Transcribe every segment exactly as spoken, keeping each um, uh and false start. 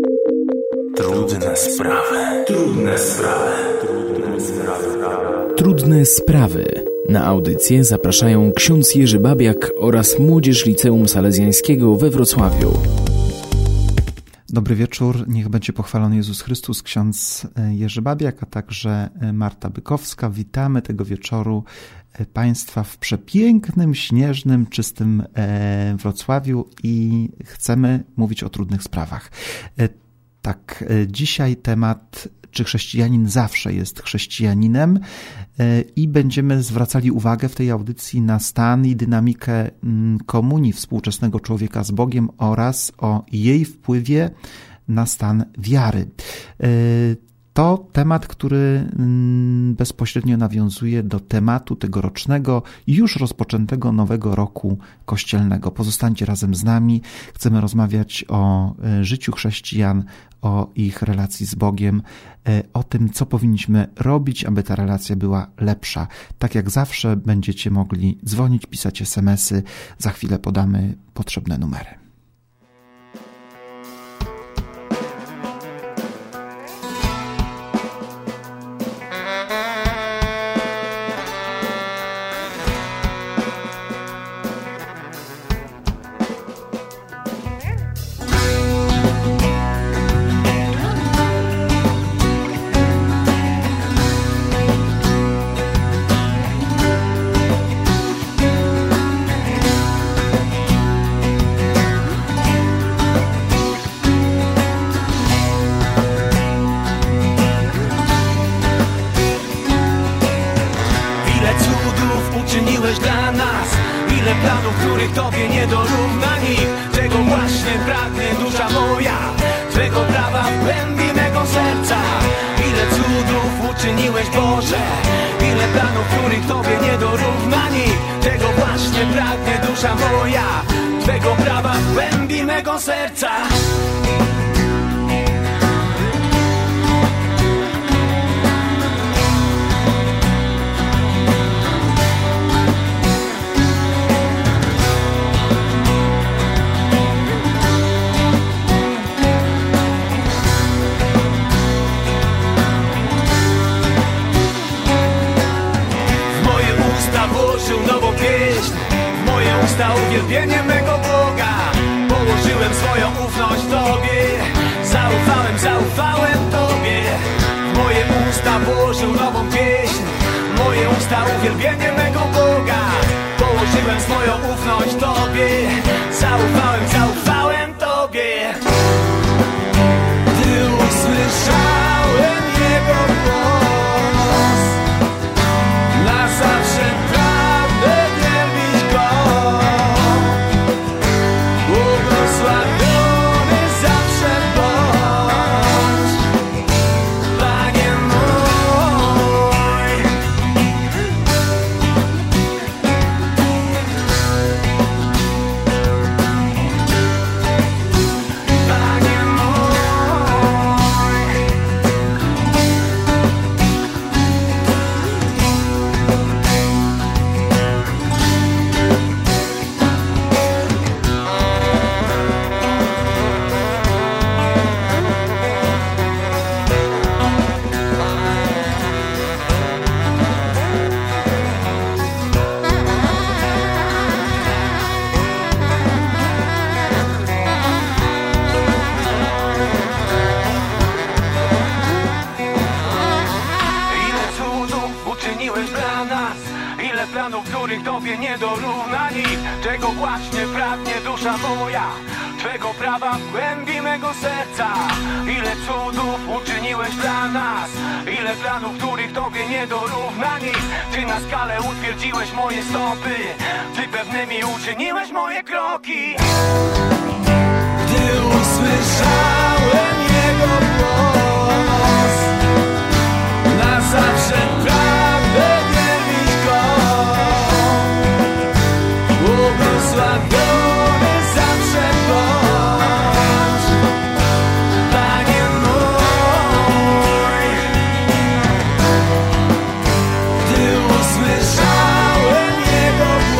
Trudne sprawy. Trudne sprawy. Trudne sprawy. Trudne sprawy. Na audycję zapraszają ksiądz Jerzy Babiak oraz młodzież Liceum Salezjańskiego we Wrocławiu. Dobry wieczór, niech będzie pochwalony Jezus Chrystus, ksiądz Jerzy Babiak, a także Marta Bykowska. Witamy tego wieczoru Państwa w przepięknym, śnieżnym, czystym Wrocławiu i chcemy mówić o trudnych sprawach. Tak, dzisiaj temat, czy chrześcijanin zawsze jest chrześcijaninem, i będziemy zwracali uwagę w tej audycji na stan i dynamikę komunii współczesnego człowieka z Bogiem oraz o jej wpływie na stan wiary. To temat, który bezpośrednio nawiązuje do tematu tegorocznego, już rozpoczętego nowego roku kościelnego. Pozostańcie razem z nami. Chcemy rozmawiać o życiu chrześcijan, o ich relacji z Bogiem, o tym, co powinniśmy robić, aby ta relacja była lepsza. Tak jak zawsze będziecie mogli dzwonić, pisać es em esy. Za chwilę podamy potrzebne numery.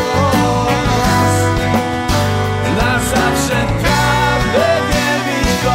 Zawsze prawdę wielbić go.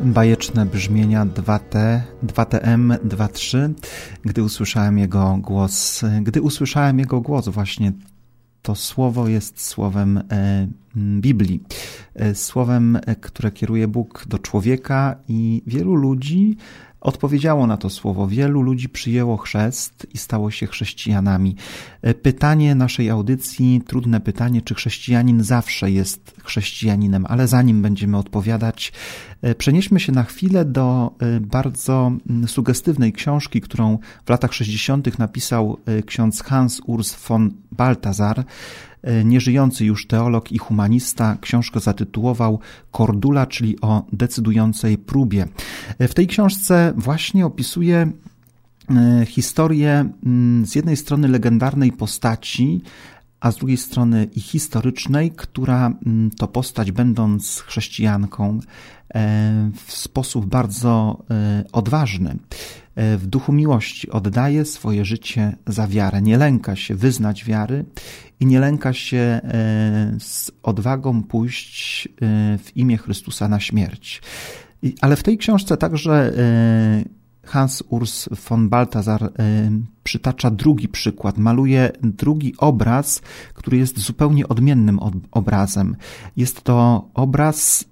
bajeczne brzmienia dwa T, dwa T M, dwa trzy, gdy usłyszałem jego głos. Gdy usłyszałem jego głos, właśnie to słowo jest słowem e, Biblii. E, słowem, które kieruje Bóg do człowieka i wielu ludzi odpowiedziało na to słowo. Wielu ludzi przyjęło chrzest i stało się chrześcijanami. Pytanie naszej audycji, trudne pytanie, czy chrześcijanin zawsze jest chrześcijaninem, ale zanim będziemy odpowiadać, przenieśmy się na chwilę do bardzo sugestywnej książki, którą w latach sześćdziesiątych napisał ksiądz Hans Urs von Balthasar, nieżyjący już teolog i humanista. Książkę zatytułował Cordula, czyli o decydującej próbie. W tej książce właśnie opisuje historię z jednej strony legendarnej postaci, a z drugiej strony i historycznej, która to postać, będąc chrześcijanką, w sposób bardzo odważny, w duchu miłości oddaje swoje życie za wiarę. Nie lęka się wyznać wiary i nie lęka się z odwagą pójść w imię Chrystusa na śmierć. Ale w tej książce także Hans Urs von Balthasar przytacza drugi przykład, maluje drugi obraz, który jest zupełnie odmiennym obrazem. Jest to obraz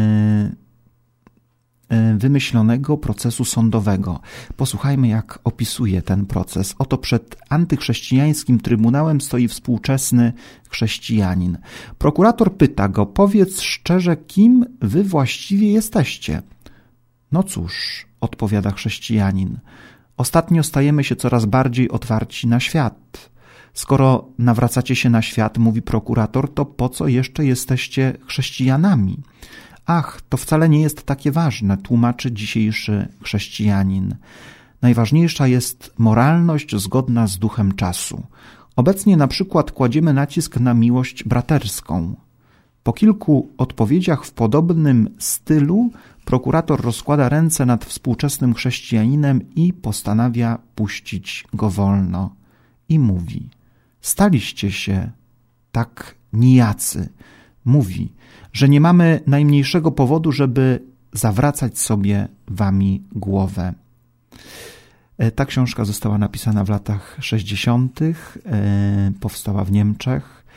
wymyślonego procesu sądowego. Posłuchajmy, jak opisuje ten proces. Oto przed antychrześcijańskim trybunałem stoi współczesny chrześcijanin. Prokurator pyta go: powiedz szczerze, kim wy właściwie jesteście? No cóż, odpowiada chrześcijanin, ostatnio stajemy się coraz bardziej otwarci na świat. Skoro nawracacie się na świat, mówi prokurator, to po co jeszcze jesteście chrześcijanami? Ach, to wcale nie jest takie ważne, tłumaczy dzisiejszy chrześcijanin. Najważniejsza jest moralność zgodna z duchem czasu. Obecnie na przykład kładziemy nacisk na miłość braterską. Po kilku odpowiedziach w podobnym stylu prokurator rozkłada ręce nad współczesnym chrześcijaninem i postanawia puścić go wolno. I mówi: staliście się tak nijacy. Mówi, że nie mamy najmniejszego powodu, żeby zawracać sobie wami głowę. Ta książka została napisana w latach sześćdziesiątych, powstała w Niemczech,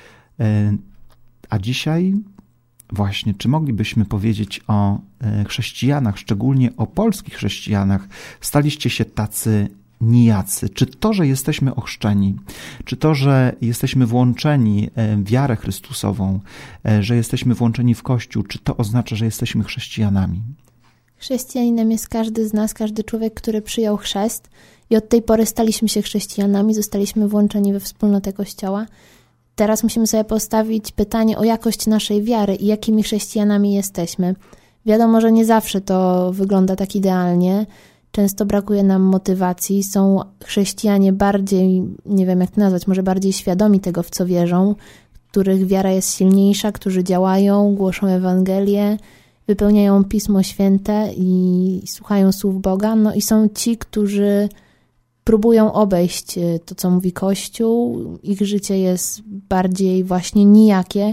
a dzisiaj właśnie, czy moglibyśmy powiedzieć o chrześcijanach, szczególnie o polskich chrześcijanach, staliście się tacy nijacy? Czy to, że jesteśmy ochrzczeni, czy to, że jesteśmy włączeni w wiarę Chrystusową, że jesteśmy włączeni w Kościół, czy to oznacza, że jesteśmy chrześcijanami? Chrześcijaninem jest każdy z nas, każdy człowiek, który przyjął chrzest i od tej pory staliśmy się chrześcijanami, zostaliśmy włączeni we wspólnotę Kościoła. Teraz musimy sobie postawić pytanie o jakość naszej wiary i jakimi chrześcijanami jesteśmy. Wiadomo, że nie zawsze to wygląda tak idealnie. Często brakuje nam motywacji. Są chrześcijanie bardziej, nie wiem jak to nazwać, może bardziej świadomi tego, w co wierzą, których wiara jest silniejsza, którzy działają, głoszą Ewangelię, wypełniają Pismo Święte i słuchają słów Boga. No i są ci, którzy próbują obejść to, co mówi Kościół. Ich życie jest bardziej właśnie nijakie.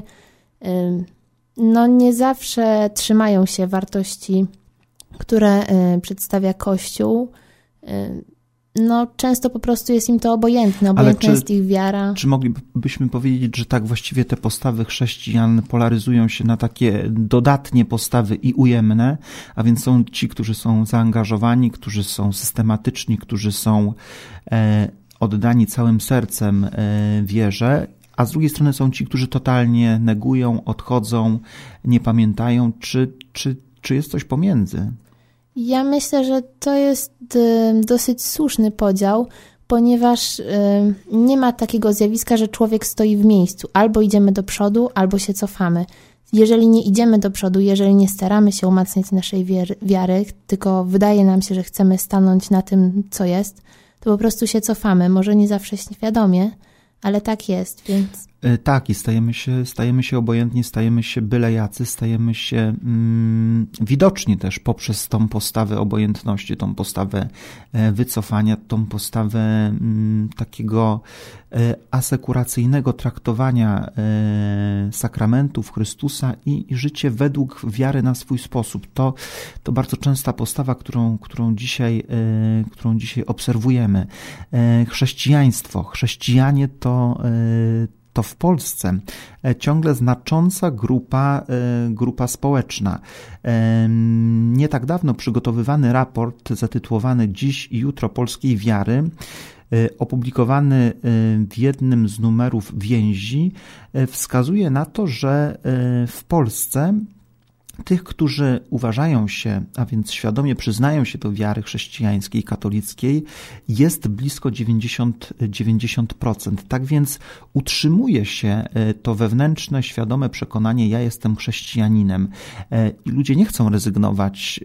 No nie zawsze trzymają się wartości, które przedstawia Kościół. No często po prostu jest im to obojętne, obojętna jest ich wiara. Czy moglibyśmy powiedzieć, że tak właściwie te postawy chrześcijan polaryzują się na takie dodatnie postawy i ujemne, a więc są ci, którzy są zaangażowani, którzy są systematyczni, którzy są e, oddani całym sercem e, wierze, a z drugiej strony są ci, którzy totalnie negują, odchodzą, nie pamiętają. Czy, czy, czy jest coś pomiędzy? Ja myślę, że to jest dosyć słuszny podział, ponieważ nie ma takiego zjawiska, że człowiek stoi w miejscu. Albo idziemy do przodu, albo się cofamy. Jeżeli nie idziemy do przodu, jeżeli nie staramy się umacniać naszej wiary, tylko wydaje nam się, że chcemy stanąć na tym, co jest, to po prostu się cofamy. Może nie zawsze świadomie, ale tak jest, więc... Tak, i stajemy się, stajemy się obojętni, stajemy się byle jacy, stajemy się mm, widoczni też poprzez tą postawę obojętności, tą postawę wycofania, tą postawę mm, takiego asekuracyjnego traktowania e, sakramentów Chrystusa i, i życie według wiary na swój sposób. To, to bardzo częsta postawa, którą, którą, dzisiaj, e, którą dzisiaj obserwujemy. E, chrześcijaństwo, chrześcijanie to e, to w Polsce ciągle znacząca grupa, grupa społeczna. Nie tak dawno przygotowywany raport zatytułowany Dziś i jutro polskiej wiary, opublikowany w jednym z numerów Więzi, wskazuje na to, że w Polsce tych, którzy uważają się, a więc świadomie przyznają się do wiary chrześcijańskiej, katolickiej, jest blisko dziewięćdziesiąt, dziewięćdziesiąt procent. Tak więc utrzymuje się to wewnętrzne, świadome przekonanie, ja jestem chrześcijaninem. I ludzie nie chcą rezygnować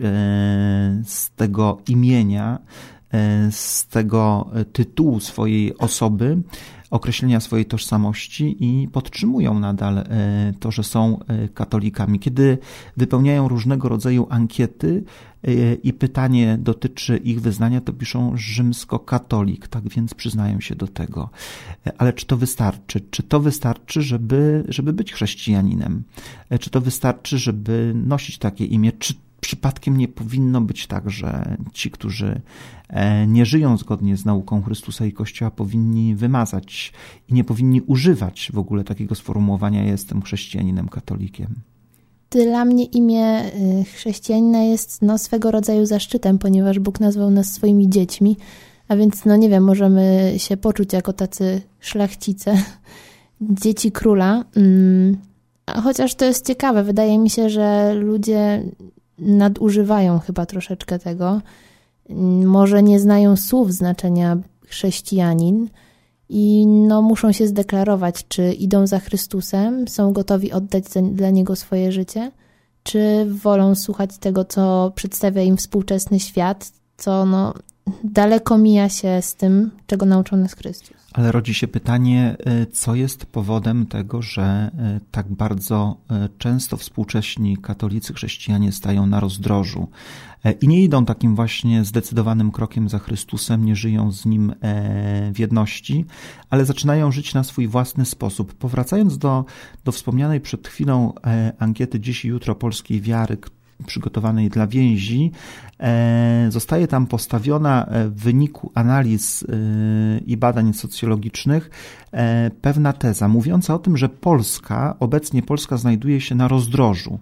z tego imienia, z tego tytułu swojej osoby, określenia swojej tożsamości i podtrzymują nadal to, że są katolikami. Kiedy wypełniają różnego rodzaju ankiety i pytanie dotyczy ich wyznania, to piszą rzymskokatolik, tak więc przyznają się do tego. Ale czy to wystarczy? Czy to wystarczy, żeby, żeby być chrześcijaninem? Czy to wystarczy, żeby nosić takie imię? Czy przypadkiem nie powinno być tak, że ci, którzy nie żyją zgodnie z nauką Chrystusa i Kościoła, powinni wymazać i nie powinni używać w ogóle takiego sformułowania ja jestem chrześcijaninem, katolikiem? Dla mnie imię chrześcijanina jest no, swego rodzaju zaszczytem, ponieważ Bóg nazwał nas swoimi dziećmi, a więc no nie wiem, możemy się poczuć jako tacy szlachcice, dzieci króla. Chociaż to jest ciekawe, wydaje mi się, że ludzie nadużywają chyba troszeczkę tego. Może nie znają słów znaczenia chrześcijanin i no muszą się zdeklarować, czy idą za Chrystusem, są gotowi oddać dla Niego swoje życie, czy wolą słuchać tego, co przedstawia im współczesny świat, co no daleko mija się z tym, czego nauczył nas Chrystus. Ale rodzi się pytanie, co jest powodem tego, że tak bardzo często współcześni katolicy, chrześcijanie stają na rozdrożu i nie idą takim właśnie zdecydowanym krokiem za Chrystusem, nie żyją z Nim w jedności, ale zaczynają żyć na swój własny sposób. Powracając do, do wspomnianej przed chwilą ankiety Dziś i jutro polskiej wiary, przygotowanej dla Więzi, zostaje tam postawiona w wyniku analiz i badań socjologicznych pewna teza mówiąca o tym, że Polska, obecnie Polska znajduje się na rozdrożu.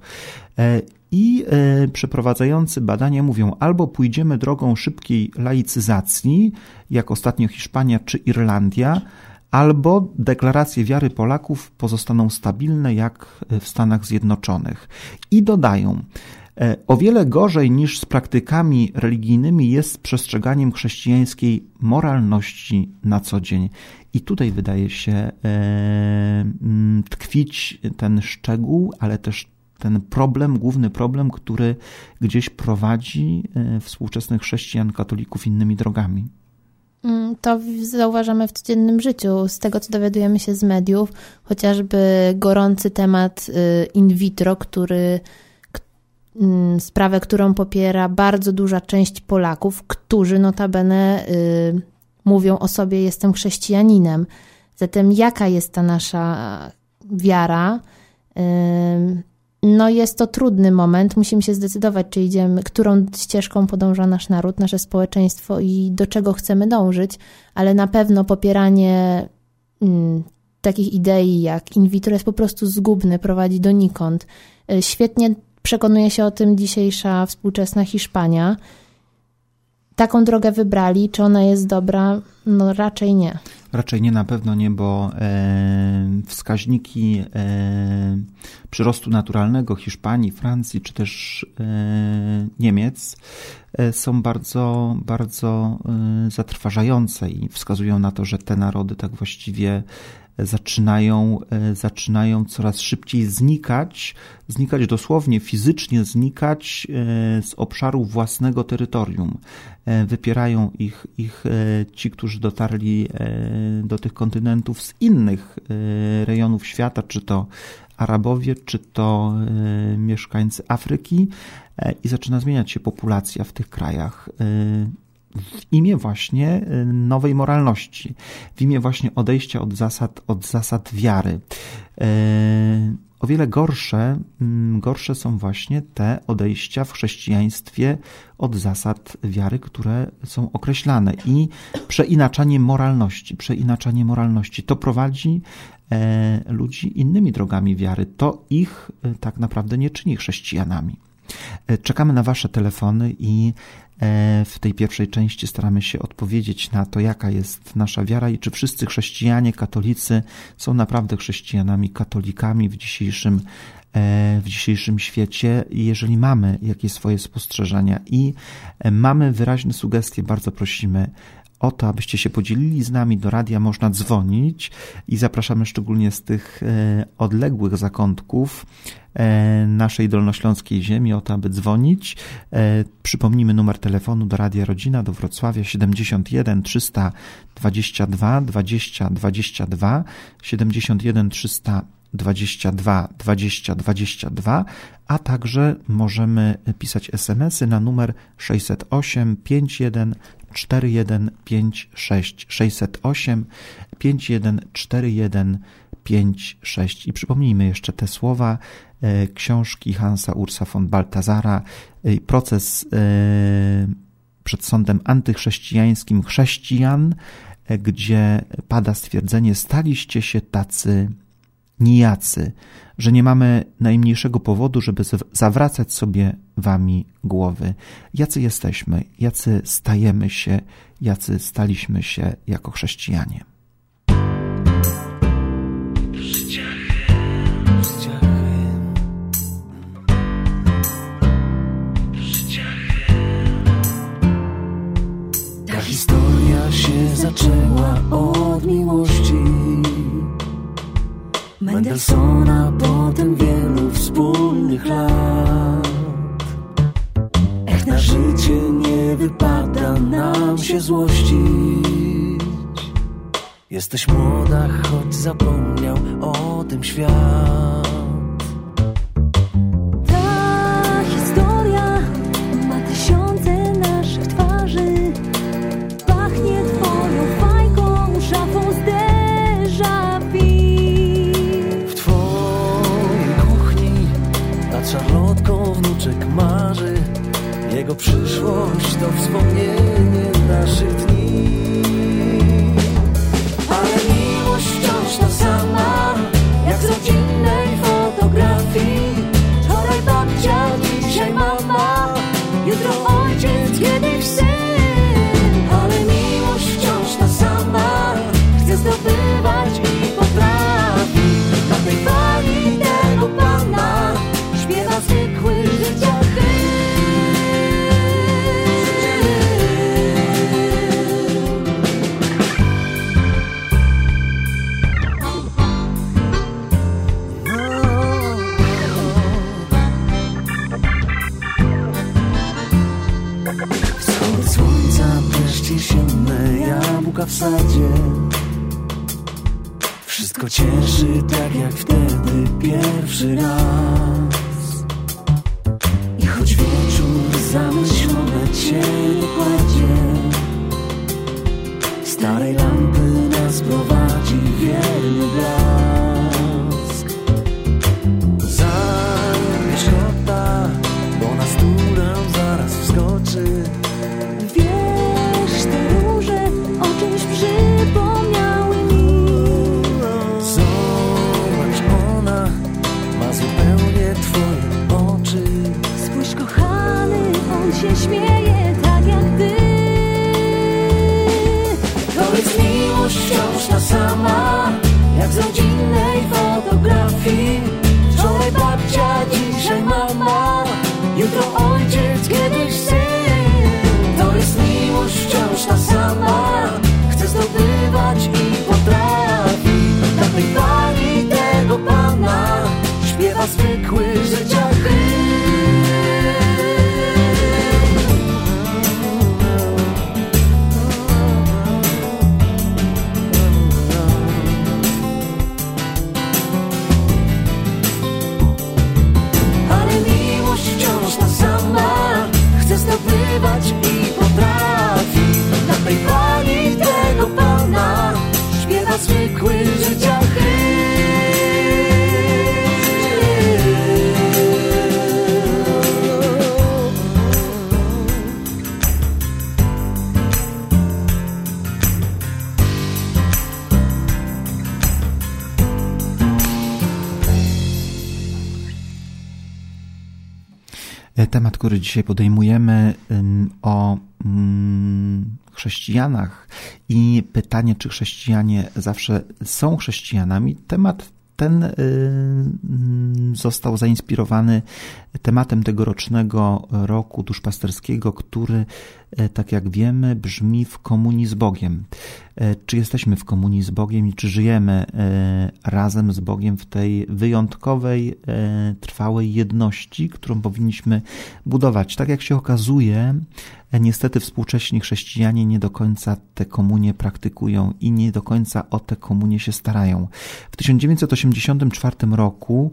I przeprowadzający badania mówią, albo pójdziemy drogą szybkiej laicyzacji, jak ostatnio Hiszpania czy Irlandia, albo deklaracje wiary Polaków pozostaną stabilne jak w Stanach Zjednoczonych. I dodają, o wiele gorzej niż z praktykami religijnymi jest z przestrzeganiem chrześcijańskiej moralności na co dzień. I tutaj wydaje się tkwić ten szczegół, ale też ten problem, główny problem, który gdzieś prowadzi współczesnych chrześcijan, katolików innymi drogami. To zauważamy w codziennym życiu. Z tego, co dowiadujemy się z mediów, chociażby gorący temat in vitro, który sprawę, którą popiera bardzo duża część Polaków, którzy notabene y, mówią o sobie jestem chrześcijaninem. Zatem jaka jest ta nasza wiara? Y, no jest to trudny moment. Musimy się zdecydować, czy idziemy, którą ścieżką podąża nasz naród, nasze społeczeństwo i do czego chcemy dążyć, ale na pewno popieranie y, takich idei jak in vitro jest po prostu zgubne, prowadzi donikąd. Y, świetnie przekonuje się o tym dzisiejsza współczesna Hiszpania. Taką drogę wybrali. Czy ona jest dobra? No raczej nie. Raczej nie, na pewno nie, bo e, wskaźniki e, przyrostu naturalnego Hiszpanii, Francji czy też Niemiec są bardzo, bardzo zatrważające i wskazują na to, że te narody tak właściwie zaczynają, zaczynają coraz szybciej znikać, znikać dosłownie, fizycznie znikać z obszaru własnego terytorium. Wypierają ich, ich ci, którzy dotarli do tych kontynentów z innych rejonów świata, czy to Arabowie, czy to mieszkańcy Afryki, i zaczyna zmieniać się populacja w tych krajach w imię właśnie nowej moralności, w imię właśnie odejścia od zasad, od zasad wiary. O wiele gorsze, gorsze są właśnie te odejścia w chrześcijaństwie od zasad wiary, które są określane, i przeinaczanie moralności, przeinaczanie moralności. To prowadzi ludzi innymi drogami wiary. To ich tak naprawdę nie czyni chrześcijanami. Czekamy na wasze telefony i w tej pierwszej części staramy się odpowiedzieć na to, jaka jest nasza wiara i czy wszyscy chrześcijanie, katolicy są naprawdę chrześcijanami, katolikami w dzisiejszym, w dzisiejszym świecie. I jeżeli mamy jakieś swoje spostrzeżenia i mamy wyraźne sugestie, bardzo prosimy o to, abyście się podzielili z nami. Do radia można dzwonić i zapraszamy szczególnie z tych odległych zakątków naszej dolnośląskiej ziemi o to, aby dzwonić. Przypomnijmy numer telefonu do Radia Rodzina, do Wrocławia: siedemdziesiąt jeden trzysta dwadzieścia dwa dwadzieścia dwadzieścia dwa, siedemdziesiąt jeden trzysta dwadzieścia dwa dwadzieścia dwadzieścia dwa, a także możemy pisać esemesy na numer sześćset osiem pięćdziesiąt jeden czterdzieści jeden pięćdziesiąt sześć, sześćset osiem pięćdziesiąt jeden czterdzieści jeden pięćdziesiąt sześć. I przypomnijmy jeszcze te słowa e, książki Hansa Ursa von Balthasara, e, proces e, przed sądem antychrześcijańskim chrześcijan, e, gdzie pada stwierdzenie: staliście się tacy nijacy, że nie mamy najmniejszego powodu, żeby zawracać sobie wami głowy. Jacy jesteśmy, jacy stajemy się, jacy staliśmy się jako chrześcijanie. Ta historia się zaczęła od miłości Mendelssohna, potem wielu wspólnych lat. Ech, na życie nie wypada nam się złościć. Jesteś młoda, choć zapomniał o tym świat. Ta historia ma tysiące naszych twarzy. Pachnie twoją fajką, szafą z déjà vu. Szarlotką wnuczek marzy. Jego przyszłość to wspomnienie naszych dni. Ale miłość wciąż ta sama, jak z rodzinnej fotografii. Wczoraj babcia, dzisiaj mama, jutro ojciec, kiedyś syn. Ale miłość wciąż ta sama, chce zdobywać i potrafi. Na tej fali tego Pana śpiewa zwykły życia hymn. Wschód słońca, deszcz jesienne, jabłka w sadzie. Wszystko cieszy tak jak wtedy pierwszy raz. I choć wieczór zamyślone cię nie kładzie, starej lampy nas prowadzi wierny blask. Zabierz kota, bo na stół nam zaraz wskoczy. Wiesz, te róże o czymś przypomniały mi. Zobacz, ona ma zupełnie twoje oczy. Spójrz, kochany, on się śmieje tak jak ty. To jest miłość wciąż ta sama, jak z rodzinnej fotografii. Wczoraj babcia, dzisiaj mama, jutro ojciec, kiedyś syn. To jest miłość wciąż ta sama, chce zdobywać i potrafi. Dla tej pani, tego pana śpiewa zwykły życia hymn. Zdobywać i potrafi. Dla tej pani, tego pana śpiewa zwykły życia hymn. Temat, który dzisiaj podejmujemy, o chrześcijanach i pytanie, czy chrześcijanie zawsze są chrześcijanami. Temat ten został zainspirowany tematem tegorocznego roku duszpasterskiego, który, tak jak wiemy, brzmi w komunii z Bogiem. Czy jesteśmy w komunii z Bogiem i czy żyjemy razem z Bogiem w tej wyjątkowej, trwałej jedności, którą powinniśmy budować? Tak jak się okazuje, niestety współcześni chrześcijanie nie do końca tę komunię praktykują i nie do końca o tę komunię się starają. W tysiąc dziewięćset osiemdziesiątym czwartym roku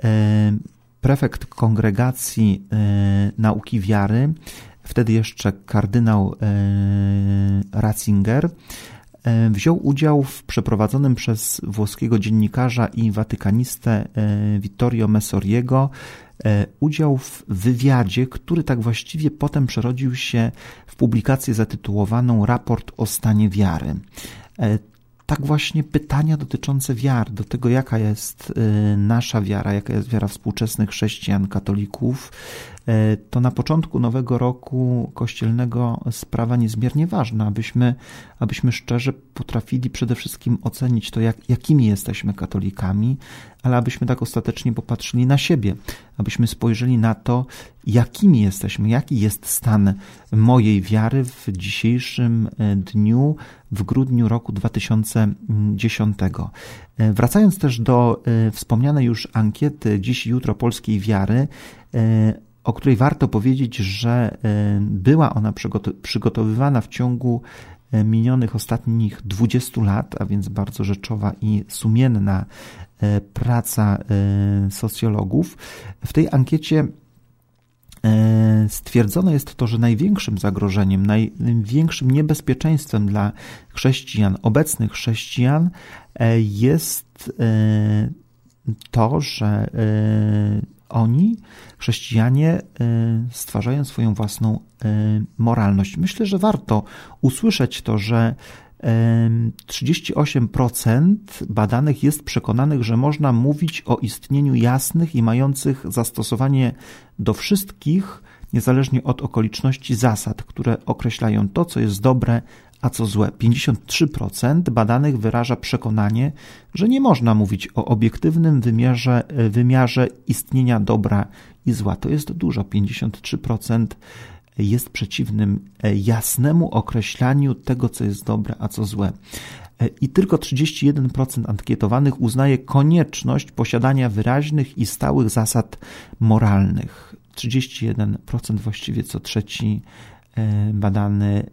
prefekt Kongregacji Nauki Wiary, wtedy jeszcze kardynał Ratzinger, wziął udział w przeprowadzonym przez włoskiego dziennikarza i watykanistę Vittorio Messoriego udział w wywiadzie, który tak właściwie potem przerodził się w publikację zatytułowaną Raport o stanie wiary. Tak właśnie pytania dotyczące wiar, do tego jaka jest nasza wiara, jaka jest wiara współczesnych chrześcijan, katolików, to na początku nowego roku kościelnego sprawa niezmiernie ważna, abyśmy, abyśmy szczerze potrafili przede wszystkim ocenić to, jak, jakimi jesteśmy katolikami, ale abyśmy tak ostatecznie popatrzyli na siebie, abyśmy spojrzeli na to, jakimi jesteśmy, jaki jest stan mojej wiary w dzisiejszym dniu, w grudniu roku dwa tysiące dziesiątego. Wracając też do wspomnianej już ankiety Dziś i Jutro Polskiej Wiary, o której warto powiedzieć, że była ona przygotowywana w ciągu minionych ostatnich dwudziestu lat, a więc bardzo rzeczowa i sumienna praca socjologów. W tej ankiecie stwierdzone jest to, że największym zagrożeniem, największym niebezpieczeństwem dla chrześcijan, obecnych chrześcijan jest to, że oni, chrześcijanie, stwarzają swoją własną moralność. Myślę, że warto usłyszeć to, że trzydzieści osiem procent badanych jest przekonanych, że można mówić o istnieniu jasnych i mających zastosowanie do wszystkich, niezależnie od okoliczności, zasad, które określają to, co jest dobre, a co złe. pięćdziesiąt trzy procent badanych wyraża przekonanie, że nie można mówić o obiektywnym wymiarze, wymiarze istnienia dobra i zła. To jest dużo. pięćdziesiąt trzy procent jest przeciwnym jasnemu określaniu tego, co jest dobre, a co złe. I tylko trzydzieści jeden procent ankietowanych uznaje konieczność posiadania wyraźnych i stałych zasad moralnych. trzydzieści jeden procent, właściwie co trzeci badany,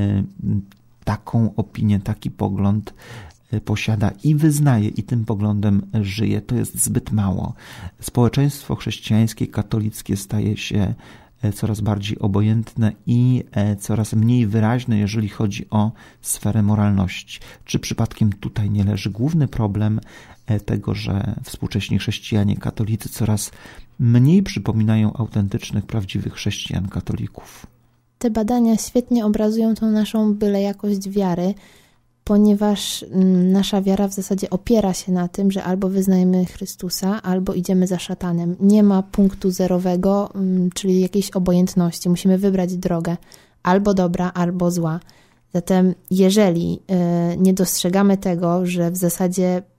taką opinię, taki pogląd posiada i wyznaje, i tym poglądem żyje. To jest zbyt mało. Społeczeństwo chrześcijańskie, katolickie staje się coraz bardziej obojętne i coraz mniej wyraźne, jeżeli chodzi o sferę moralności. Czy przypadkiem tutaj nie leży główny problem tego, że współcześni chrześcijanie, katolicy coraz mniej przypominają autentycznych, prawdziwych chrześcijan, katolików? Te badania świetnie obrazują tą naszą byle jakość wiary, ponieważ nasza wiara w zasadzie opiera się na tym, że albo wyznajemy Chrystusa, albo idziemy za szatanem. Nie ma punktu zerowego, czyli jakiejś obojętności. Musimy wybrać drogę albo dobra, albo zła. Zatem jeżeli nie dostrzegamy tego, że w zasadzie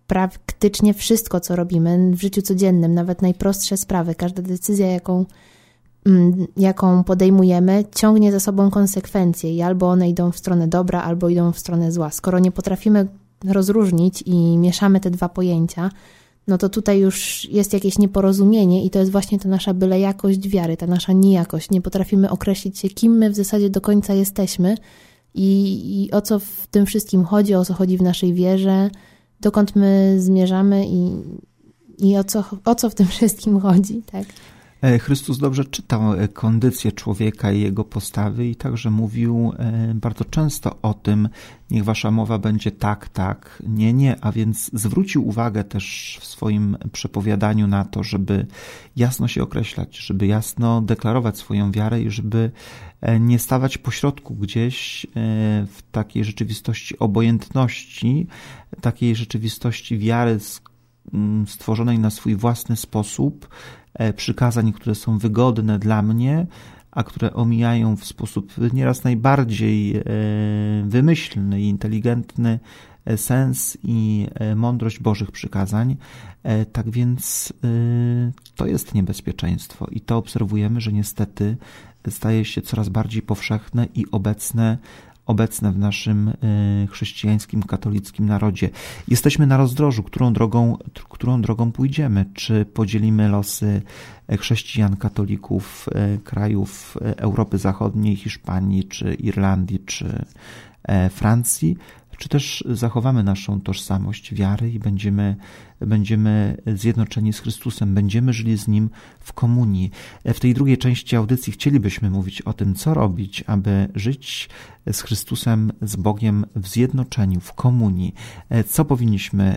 praktycznie wszystko, co robimy w życiu codziennym, nawet najprostsze sprawy, każda decyzja, jaką, jaką podejmujemy, ciągnie za sobą konsekwencje i albo one idą w stronę dobra, albo idą w stronę zła. Skoro nie potrafimy rozróżnić i mieszamy te dwa pojęcia, no to tutaj już jest jakieś nieporozumienie i to jest właśnie ta nasza byle jakość wiary, ta nasza nijakość. Nie potrafimy określić się, kim my w zasadzie do końca jesteśmy i, i o co w tym wszystkim chodzi, o co chodzi w naszej wierze, dokąd my zmierzamy i, i o, co, o co w tym wszystkim chodzi, tak? Chrystus dobrze czytał kondycję człowieka i jego postawy i także mówił bardzo często o tym, niech wasza mowa będzie tak, tak, nie, nie, a więc zwrócił uwagę też w swoim przepowiadaniu na to, żeby jasno się określać, żeby jasno deklarować swoją wiarę i żeby nie stawać pośrodku gdzieś w takiej rzeczywistości obojętności, takiej rzeczywistości wiary stworzonej na swój własny sposób, przykazań, które są wygodne dla mnie, a które omijają w sposób nieraz najbardziej wymyślny i inteligentny sens i mądrość Bożych przykazań. Tak więc to jest niebezpieczeństwo i to obserwujemy, że niestety staje się coraz bardziej powszechne i obecne obecne w naszym chrześcijańskim, katolickim narodzie. Jesteśmy na rozdrożu, którą drogą, którą drogą pójdziemy. Czy podzielimy losy chrześcijan, katolików krajów Europy Zachodniej, Hiszpanii, czy Irlandii, czy Francji, czy też zachowamy naszą tożsamość wiary i będziemy, będziemy zjednoczeni z Chrystusem, będziemy żyli z Nim w komunii. W tej drugiej części audycji chcielibyśmy mówić o tym, co robić, aby żyć z Chrystusem, z Bogiem w zjednoczeniu, w komunii. Co powinniśmy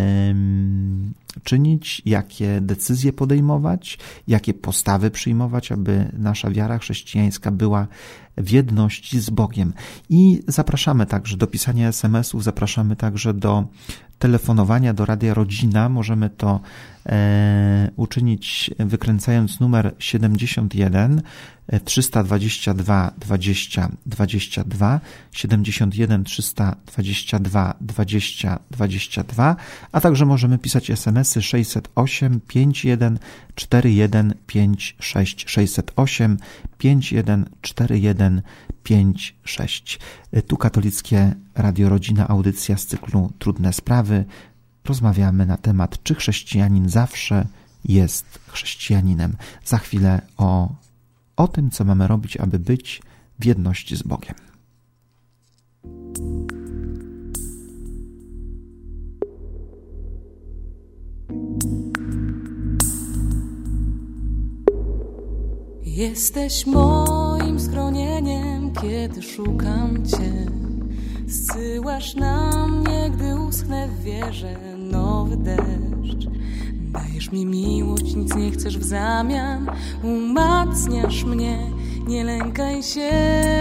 czynić, jakie decyzje podejmować, jakie postawy przyjmować, aby nasza wiara chrześcijańska była w jedności z Bogiem. I zapraszamy także do pisania es em esów, zapraszamy także do telefonowania do Radia Rodzina. Możemy to e, uczynić wykręcając numer siedemdziesiąt jeden trzysta dwadzieścia dwa dwadzieścia dwadzieścia dwa, siedemdziesiąt jeden trzysta dwadzieścia dwa dwadzieścia dwadzieścia dwa, a także możemy pisać es em esy sześćset osiem pięćdziesiąt jeden czterdzieści jeden pięćdziesiąt sześć, sześćset osiem pięćdziesiąt jeden czterdzieści jeden pięćdziesiąt sześć. Tu Katolickie Radio Rodzina, audycja z cyklu Trudne Sprawy. Rozmawiamy na temat, czy chrześcijanin zawsze jest chrześcijaninem. Za chwilę o, o tym, co mamy robić, aby być w jedności z Bogiem. Jesteś moim schronieniem, kiedy szukam Cię. Zsyłasz na mnie, gdy uschnę w wierze, nowy deszcz. Dajesz mi miłość, nic nie chcesz w zamian. Umacniasz mnie, nie lękaj się.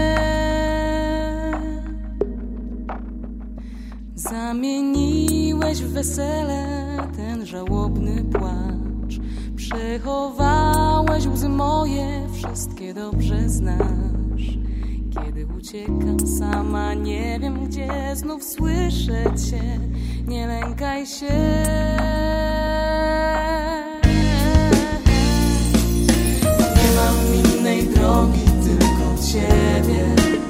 Zamieniłeś w wesele ten żałobny płacz. Przechowałeś łzy moje, wszystkie dobrze znasz. Kiedy uciekam sama, nie wiem gdzie, znów słyszę Cię, nie lękaj się. Nie mam innej drogi, tylko Ciebie.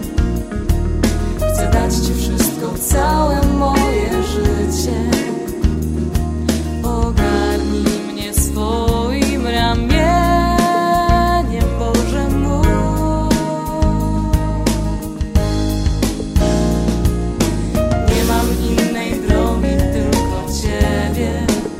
Chcę dać Ci wszystko, całe moje życie. Ogarnij mnie swoim ramieniem, Boże mój. Nie mam innej drogi, tylko Ciebie.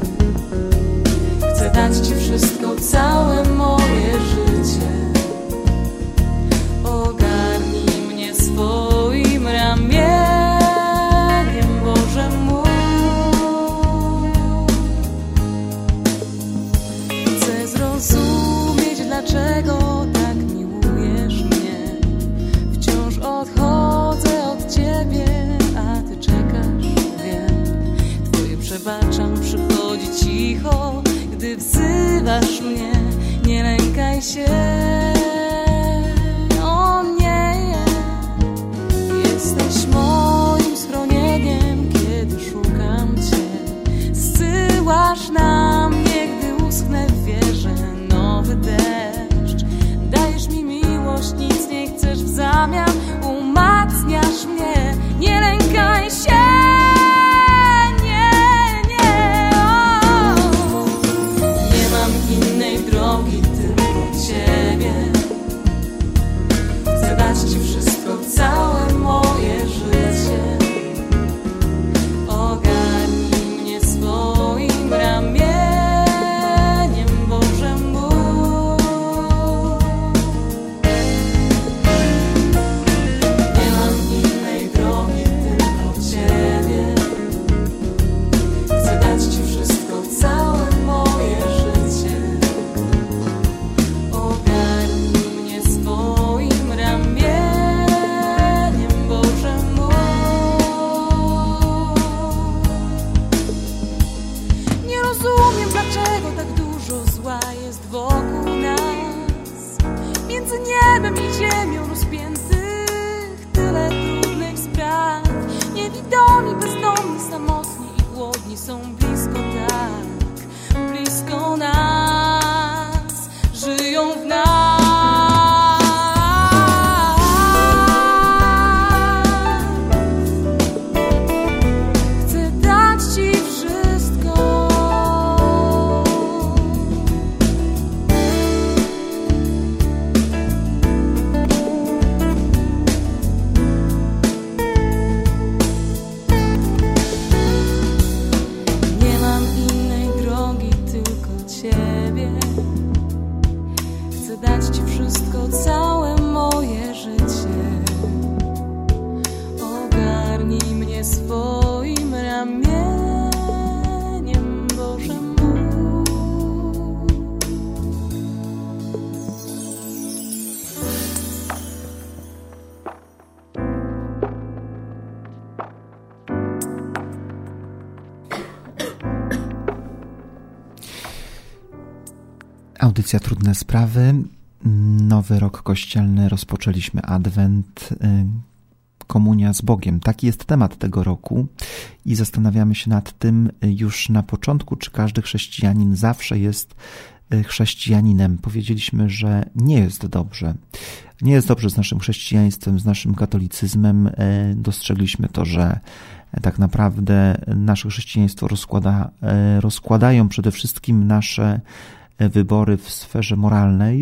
Audycja Trudne Sprawy. Nowy rok kościelny, rozpoczęliśmy Adwent, komunia z Bogiem. Taki jest temat tego roku i zastanawiamy się nad tym już na początku, czy każdy chrześcijanin zawsze jest chrześcijaninem. Powiedzieliśmy, że nie jest dobrze. Nie jest dobrze z naszym chrześcijaństwem, z naszym katolicyzmem. Dostrzegliśmy to, że tak naprawdę nasze chrześcijaństwo rozkłada, rozkładają przede wszystkim nasze wybory w sferze moralnej,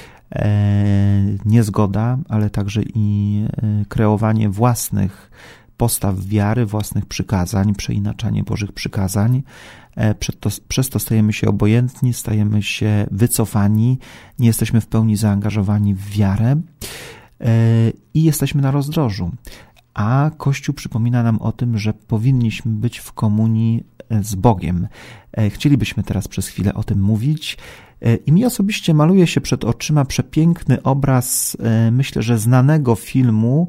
niezgoda, ale także i kreowanie własnych postaw wiary, własnych przykazań, przeinaczanie Bożych przykazań. Przez to, przez to stajemy się obojętni, stajemy się wycofani, nie jesteśmy w pełni zaangażowani w wiarę i jesteśmy na rozdrożu. A Kościół przypomina nam o tym, że powinniśmy być w komunii z Bogiem. Chcielibyśmy teraz przez chwilę o tym mówić i mi osobiście maluje się przed oczyma przepiękny obraz, myślę, że znanego filmu,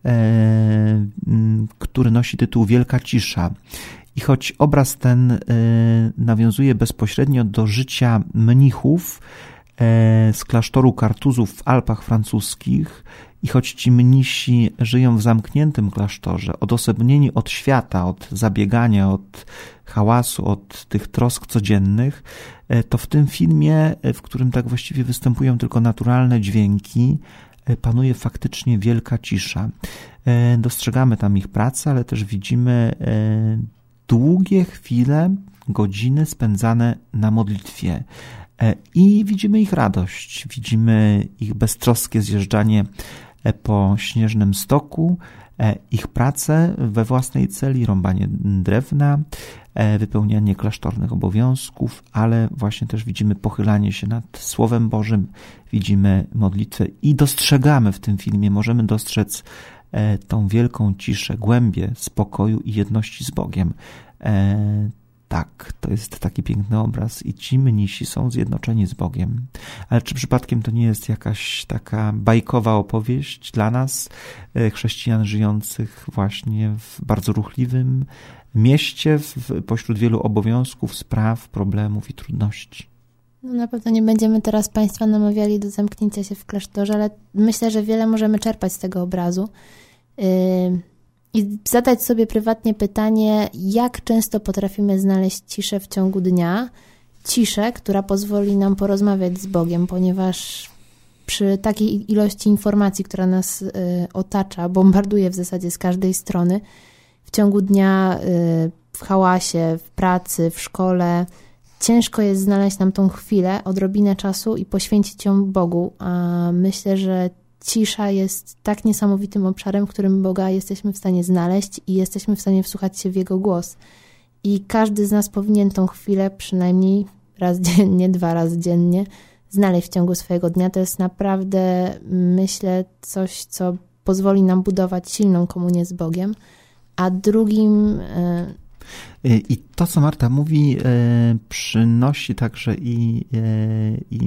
który nosi tytuł Wielka Cisza. I choć obraz ten nawiązuje bezpośrednio do życia mnichów z klasztoru Kartuzów w Alpach francuskich, i choć ci mnisi żyją w zamkniętym klasztorze, odosobnieni od świata, od zabiegania, od hałasu, od tych trosk codziennych, to w tym filmie, w którym tak właściwie występują tylko naturalne dźwięki, panuje faktycznie wielka cisza. Dostrzegamy tam ich pracę, ale też widzimy długie chwile, godziny spędzane na modlitwie. I widzimy ich radość, widzimy ich beztroskie zjeżdżanie po śnieżnym stoku, ich pracę we własnej celi, rąbanie drewna, wypełnianie klasztornych obowiązków, ale właśnie też widzimy pochylanie się nad Słowem Bożym, widzimy modlitwę i dostrzegamy w tym filmie, możemy dostrzec tą wielką ciszę, głębię spokoju i jedności z Bogiem. Tak, to jest taki piękny obraz i ci mnisi są zjednoczeni z Bogiem. Ale czy przypadkiem to nie jest jakaś taka bajkowa opowieść dla nas, chrześcijan żyjących właśnie w bardzo ruchliwym mieście, w, pośród wielu obowiązków, spraw, problemów i trudności? No na pewno nie będziemy teraz Państwa namawiali do zamknięcia się w klasztorze, ale myślę, że wiele możemy czerpać z tego obrazu. Yy... I zadać sobie prywatnie pytanie, jak często potrafimy znaleźć ciszę w ciągu dnia, ciszę, która pozwoli nam porozmawiać z Bogiem, ponieważ przy takiej ilości informacji, która nas y, otacza, bombarduje w zasadzie z każdej strony, w ciągu dnia y, w hałasie, w pracy, w szkole, ciężko jest znaleźć nam tą chwilę, odrobinę czasu i poświęcić ją Bogu, a myślę, że cisza jest tak niesamowitym obszarem, w którym Boga jesteśmy w stanie znaleźć i jesteśmy w stanie wsłuchać się w Jego głos. I każdy z nas powinien tą chwilę przynajmniej raz dziennie, dwa razy dziennie znaleźć w ciągu swojego dnia. To jest naprawdę, myślę, coś, co pozwoli nam budować silną komunię z Bogiem. A drugim... I to, co Marta mówi, przynosi także i, i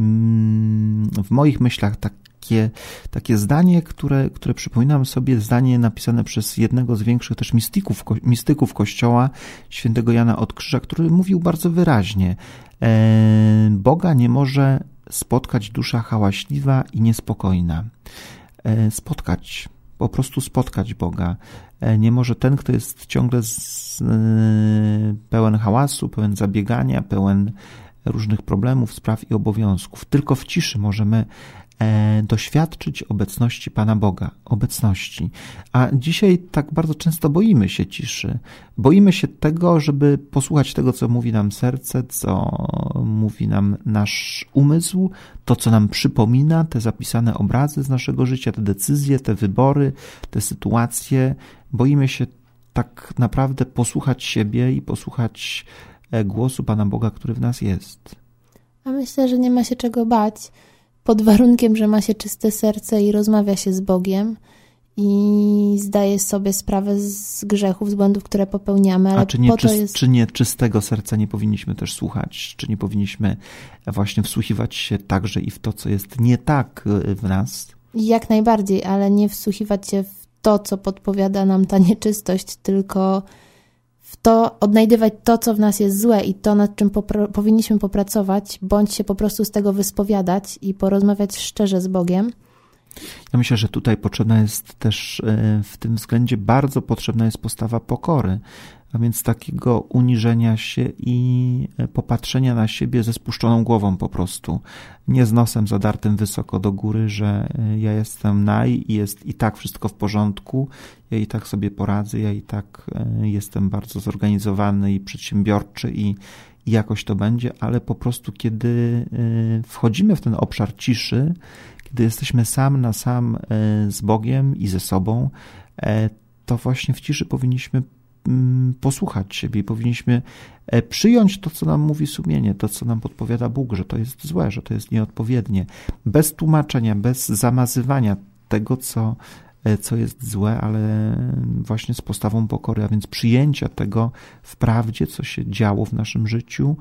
w moich myślach tak Takie, takie zdanie, które, które przypominam sobie, zdanie napisane przez jednego z większych też mistyków, mistyków Kościoła, świętego Jana od Krzyża, który mówił bardzo wyraźnie: e, Boga nie może spotkać dusza hałaśliwa i niespokojna. E, spotkać, po prostu spotkać Boga. E, nie może ten, kto jest ciągle z, e, pełen hałasu, pełen zabiegania, pełen różnych problemów, spraw i obowiązków. Tylko w ciszy możemy doświadczyć obecności Pana Boga, obecności. A dzisiaj tak bardzo często boimy się ciszy. Boimy się tego, żeby posłuchać tego, co mówi nam serce, co mówi nam nasz umysł, to, co nam przypomina, te zapisane obrazy z naszego życia, te decyzje, te wybory, te sytuacje. Boimy się tak naprawdę posłuchać siebie i posłuchać głosu Pana Boga, który w nas jest. A myślę, że nie ma się czego bać, pod warunkiem, że ma się czyste serce i rozmawia się z Bogiem i zdaje sobie sprawę z grzechów, z błędów, które popełniamy. Ale A czy nie, po to czyst, jest... czy nie czystego serca nie powinniśmy też słuchać? Czy nie powinniśmy właśnie wsłuchiwać się także i w to, co jest nie tak w nas? Jak najbardziej, ale nie wsłuchiwać się w to, co podpowiada nam ta nieczystość, tylko w to odnajdywać to, co w nas jest złe i to, nad czym popro- powinniśmy popracować, bądź się po prostu z tego wyspowiadać i porozmawiać szczerze z Bogiem. Ja myślę, że tutaj potrzebna jest też w tym względzie bardzo potrzebna jest postawa pokory, a więc takiego uniżenia się i popatrzenia na siebie ze spuszczoną głową po prostu. Nie z nosem zadartym wysoko do góry, że ja jestem naj i jest i tak wszystko w porządku, ja i tak sobie poradzę, ja i tak jestem bardzo zorganizowany i przedsiębiorczy i i jakoś to będzie, ale po prostu kiedy wchodzimy w ten obszar ciszy, kiedy jesteśmy sam na sam z Bogiem i ze sobą, to właśnie w ciszy powinniśmy posłuchać siebie i powinniśmy przyjąć to, co nam mówi sumienie, to, co nam podpowiada Bóg, że to jest złe, że to jest nieodpowiednie, bez tłumaczenia, bez zamazywania tego, co co jest złe, ale właśnie z postawą pokory, a więc przyjęcia tego w prawdzie, co się działo w naszym życiu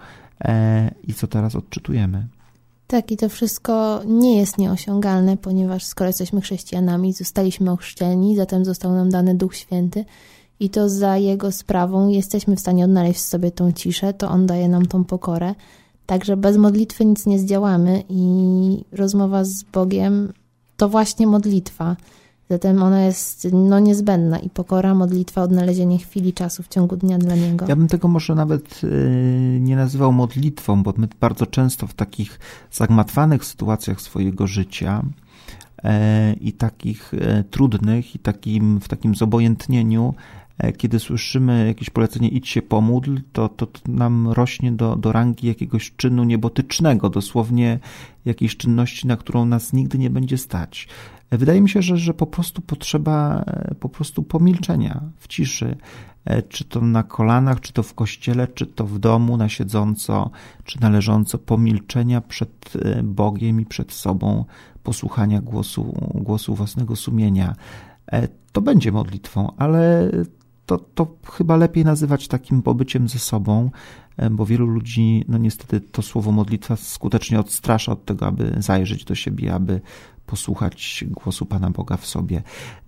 i co teraz odczytujemy. Tak, i to wszystko nie jest nieosiągalne, ponieważ skoro jesteśmy chrześcijanami, zostaliśmy ochrzczeni, zatem został nam dany Duch Święty i to za Jego sprawą jesteśmy w stanie odnaleźć w sobie tą ciszę, to On daje nam tą pokorę. Także bez modlitwy nic nie zdziałamy i rozmowa z Bogiem to właśnie modlitwa. Zatem ona jest no, niezbędna i pokora, modlitwa, odnalezienie chwili czasu w ciągu dnia dla Niego. Ja bym tego może nawet y, nie nazywał modlitwą, bo my bardzo często w takich zagmatwanych sytuacjach swojego życia y, i takich y, trudnych i takim, w takim zobojętnieniu, y, kiedy słyszymy jakieś polecenie idź się pomódl, to, to, to nam rośnie do, do rangi jakiegoś czynu niebotycznego, dosłownie jakiejś czynności, na którą nas nigdy nie będzie stać. Wydaje mi się, że, że po prostu potrzeba po prostu pomilczenia w ciszy, czy to na kolanach, czy to w kościele, czy to w domu na siedząco, czy na leżąco, pomilczenia przed Bogiem i przed sobą, posłuchania głosu, głosu własnego sumienia. To będzie modlitwą, ale to, to chyba lepiej nazywać takim pobyciem ze sobą, bo wielu ludzi, no niestety to słowo modlitwa skutecznie odstrasza od tego, aby zajrzeć do siebie, aby posłuchać głosu Pana Boga w sobie.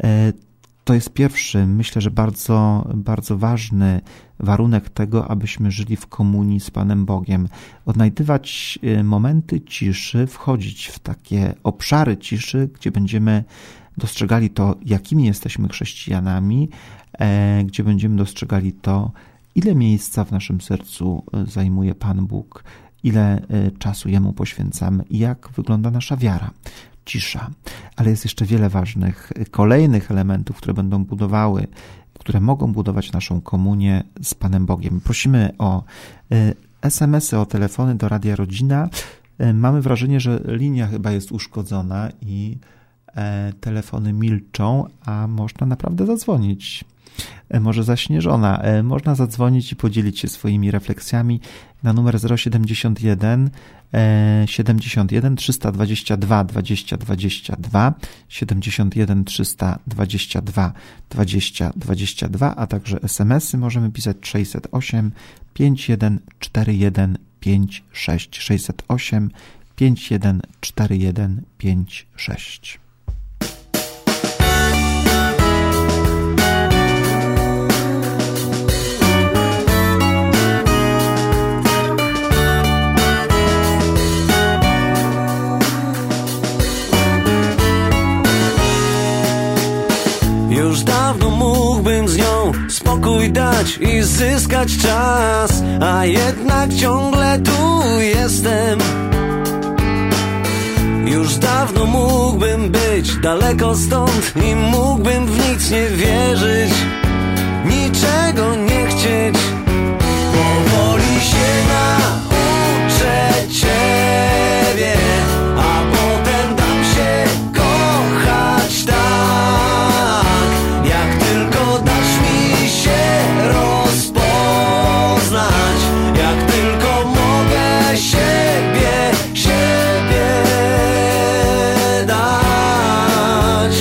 To jest pierwszy, myślę, że bardzo, bardzo ważny warunek tego, abyśmy żyli w komunii z Panem Bogiem. Odnajdywać momenty ciszy, wchodzić w takie obszary ciszy, gdzie będziemy dostrzegali to, jakimi jesteśmy chrześcijanami, gdzie będziemy dostrzegali to, ile miejsca w naszym sercu zajmuje Pan Bóg, ile czasu Jemu poświęcamy i jak wygląda nasza wiara. Cisza. Ale jest jeszcze wiele ważnych kolejnych elementów, które będą budowały, które mogą budować naszą komunię z Panem Bogiem. Prosimy o es em esy, o telefony do Radia Rodzina. Mamy wrażenie, że linia chyba jest uszkodzona i telefony milczą, a można naprawdę zadzwonić. Może zaśnieżona. Można zadzwonić i podzielić się swoimi refleksjami na numer zero siedemdziesiąt jeden siedemdziesiąt jeden trzysta dwadzieścia dwa dwadzieścia dwadzieścia dwa, siedemdziesiąt jeden trzysta dwadzieścia dwa dwadzieścia dwadzieścia dwa, a także es em esy możemy pisać sześćset osiem pięć jeden cztery jeden pięć sześć, sześćset osiem pięć jeden cztery jeden pięć sześć. Już dawno mógłbym z nią spokój dać i zyskać czas, a jednak ciągle tu jestem. Już dawno mógłbym być daleko stąd i mógłbym w nic nie wierzyć, niczego nie chcieć. Powoli się nauczę Ciebie, a potem dam się kochać tak, jak tylko dasz mi się rozpoznać, jak tylko mogę siebie, siebie dać.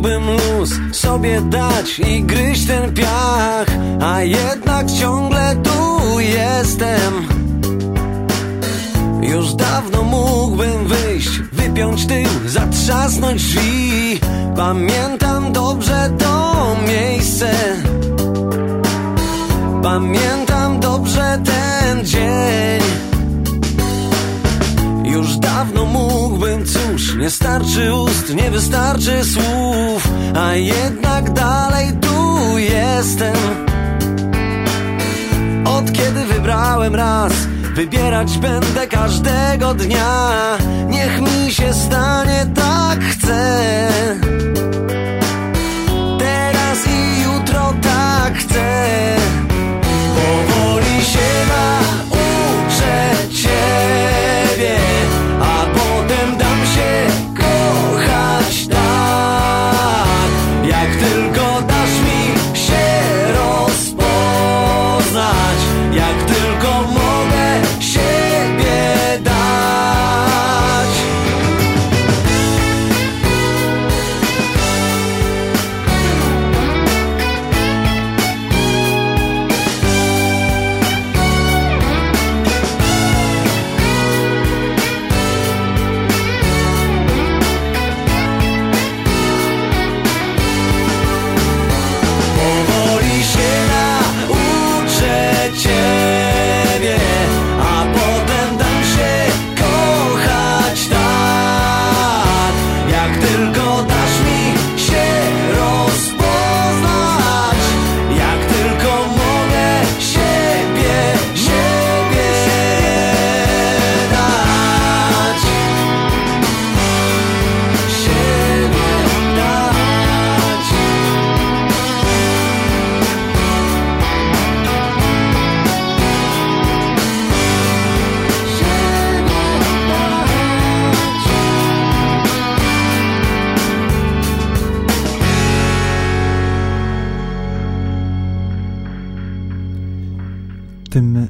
mógłbym luz sobie dać i gryźć ten piach, a jednak ciągle tu jestem. Już dawno mógłbym wyjść, wypiąć tył, zatrzasnąć drzwi. Pamiętam dobrze to miejsce, pamiętam dobrze ten dzień. Już dawno mógłbym, cóż, nie starczy ust, nie wystarczy słów, a jednak dalej tu jestem. Od kiedy wybrałem raz, wybierać będę każdego dnia. Niech mi się stanie, tak chcę. Teraz i jutro tak chcę. Powoli się nauczę Ciebie, a potem dam się kochać tak, jak tylko dasz mi się rozpoznać, jak tylko mogę siebie dać. Powoli się nauczę Ciebie, a potem dam się kochać tak, jak tylko dasz mi się rozpoznać, jak tylko mogę siebie, siebie dać, siebie dać. Tym,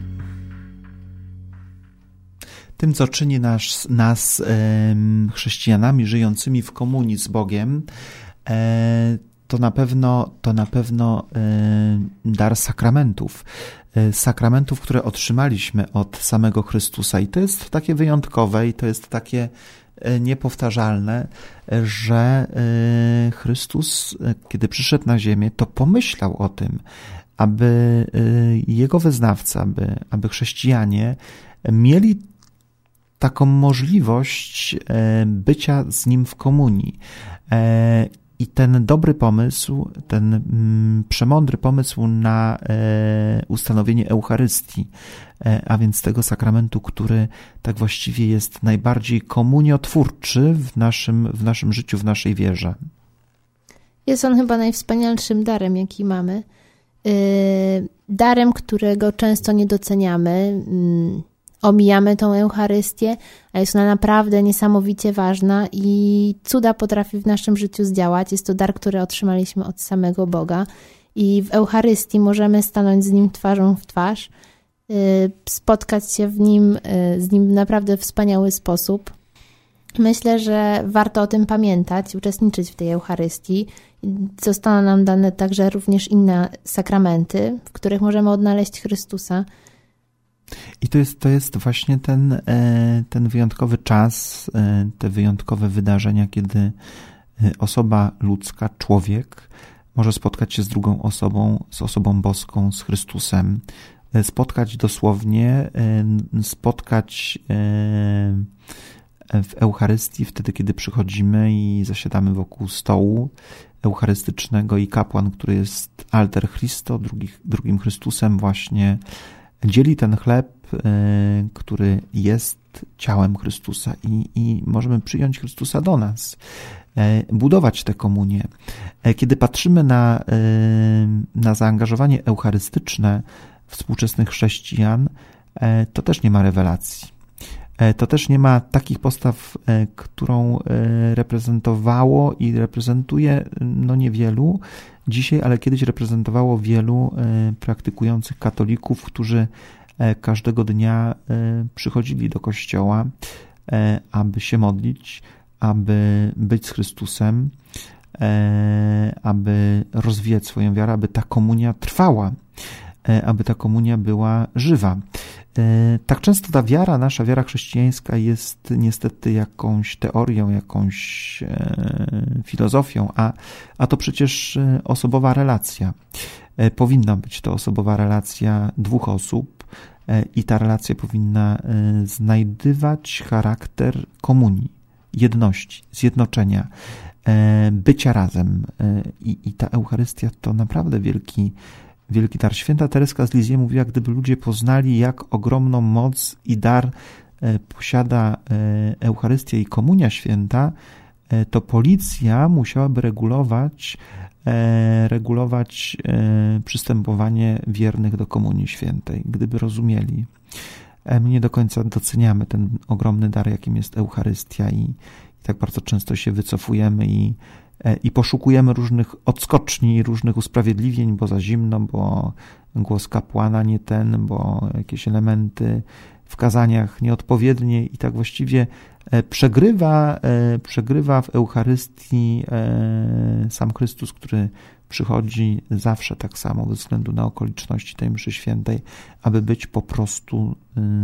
tym co czyni nas, nas em, chrześcijanami żyjącymi w komunii z Bogiem, e, to na pewno, to na pewno e, dar sakramentów. E, sakramentów, które otrzymaliśmy od samego Chrystusa. I to jest takie wyjątkowe i to jest takie e, niepowtarzalne, e, że e, Chrystus, e, kiedy przyszedł na ziemię, to pomyślał o tym, aby jego wyznawcy, aby, aby chrześcijanie mieli taką możliwość bycia z nim w komunii. I ten dobry pomysł, ten przemądry pomysł na ustanowienie Eucharystii, a więc tego sakramentu, który tak właściwie jest najbardziej komuniotwórczy w naszym, w naszym życiu, w naszej wierze. Jest on chyba najwspanialszym darem, jaki mamy. Darem, którego często nie doceniamy, omijamy tą Eucharystię, a jest ona naprawdę niesamowicie ważna i cuda potrafi w naszym życiu zdziałać. Jest to dar, który otrzymaliśmy od samego Boga i w Eucharystii możemy stanąć z Nim twarzą w twarz, spotkać się w Nim, z Nim w naprawdę wspaniały sposób. Myślę, że warto o tym pamiętać, uczestniczyć w tej Eucharystii. Zostaną nam dane także również inne sakramenty, w których możemy odnaleźć Chrystusa. I to jest, to jest właśnie ten, ten wyjątkowy czas, te wyjątkowe wydarzenia, kiedy osoba ludzka, człowiek może spotkać się z drugą osobą, z osobą boską, z Chrystusem. Spotkać dosłownie, spotkać w Eucharystii, wtedy kiedy przychodzimy i zasiadamy wokół stołu eucharystycznego i kapłan, który jest alter Christo, drugi, drugim Chrystusem, właśnie dzieli ten chleb, który jest ciałem Chrystusa i, i możemy przyjąć Chrystusa do nas, budować tę komunię. Kiedy patrzymy na, na zaangażowanie eucharystyczne współczesnych chrześcijan, to też nie ma rewelacji. To też nie ma takich postaw, którą reprezentowało i reprezentuje no niewielu dzisiaj, ale kiedyś reprezentowało wielu praktykujących katolików, którzy każdego dnia przychodzili do kościoła, aby się modlić, aby być z Chrystusem, aby rozwijać swoją wiarę, aby ta komunia trwała, aby ta komunia była żywa. Tak często ta wiara, nasza wiara chrześcijańska jest niestety jakąś teorią, jakąś filozofią, a, a to przecież osobowa relacja. Powinna być to osobowa relacja dwóch osób i ta relacja powinna znajdywać charakter komunii, jedności, zjednoczenia, bycia razem. I, i ta Eucharystia to naprawdę wielki Wielki dar. Święta Tereska z Lisieux mówiła, gdyby ludzie poznali, jak ogromną moc i dar posiada Eucharystia i Komunia Święta, to policja musiałaby regulować, regulować przystępowanie wiernych do Komunii Świętej, gdyby rozumieli. My nie do końca doceniamy ten ogromny dar, jakim jest Eucharystia i, i tak bardzo często się wycofujemy i i poszukujemy różnych odskoczni, różnych usprawiedliwień, bo za zimno, bo głos kapłana nie ten, bo jakieś elementy w kazaniach nieodpowiednie i tak właściwie przegrywa, przegrywa w Eucharystii sam Chrystus, który przychodzi zawsze tak samo, ze względu na okoliczności tej mszy świętej, aby być po prostu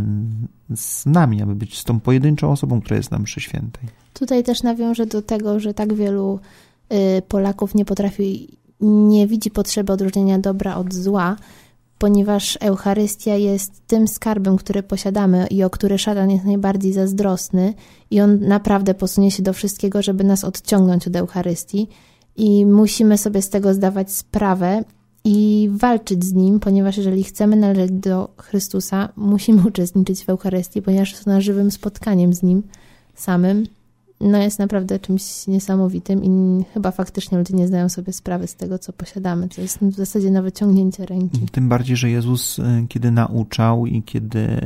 z nami, aby być z tą pojedynczą osobą, która jest na mszy świętej. Tutaj też nawiążę do tego, że tak wielu Polaków nie potrafi, nie widzi potrzeby odróżnienia dobra od zła, ponieważ Eucharystia jest tym skarbem, który posiadamy i o który szatan jest najbardziej zazdrosny i on naprawdę posunie się do wszystkiego, żeby nas odciągnąć od Eucharystii i musimy sobie z tego zdawać sprawę i walczyć z nim, ponieważ jeżeli chcemy należeć do Chrystusa, musimy uczestniczyć w Eucharystii, ponieważ jest ona żywym spotkaniem z Nim samym. No jest naprawdę czymś niesamowitym i chyba faktycznie ludzie nie zdają sobie sprawy z tego, co posiadamy, co jest w zasadzie na wyciągnięcie ręki. Tym bardziej, że Jezus, kiedy nauczał i kiedy,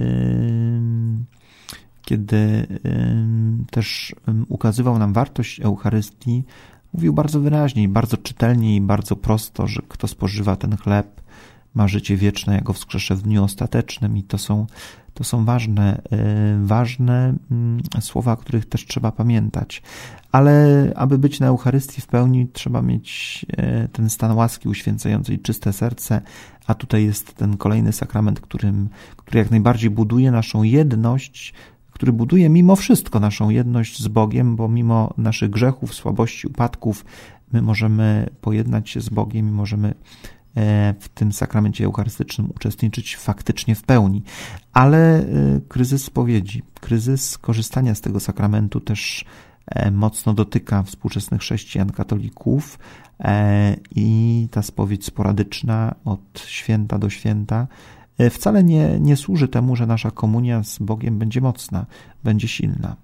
kiedy też ukazywał nam wartość Eucharystii, mówił bardzo wyraźnie i bardzo czytelnie i bardzo prosto, że kto spożywa ten chleb, ma życie wieczne, ja go wskrzeszę w dniu ostatecznym i to są, to są ważne, ważne słowa, o których też trzeba pamiętać. Ale aby być na Eucharystii w pełni, trzeba mieć ten stan łaski uświęcającej czyste serce, a tutaj jest ten kolejny sakrament, którym, który jak najbardziej buduje naszą jedność, który buduje mimo wszystko naszą jedność z Bogiem, bo mimo naszych grzechów, słabości, upadków, my możemy pojednać się z Bogiem i możemy w tym sakramencie eucharystycznym uczestniczyć faktycznie w pełni. Ale kryzys spowiedzi, kryzys korzystania z tego sakramentu też mocno dotyka współczesnych chrześcijan, katolików i ta spowiedź sporadyczna od święta do święta wcale nie, nie służy temu, że nasza komunia z Bogiem będzie mocna, będzie silna.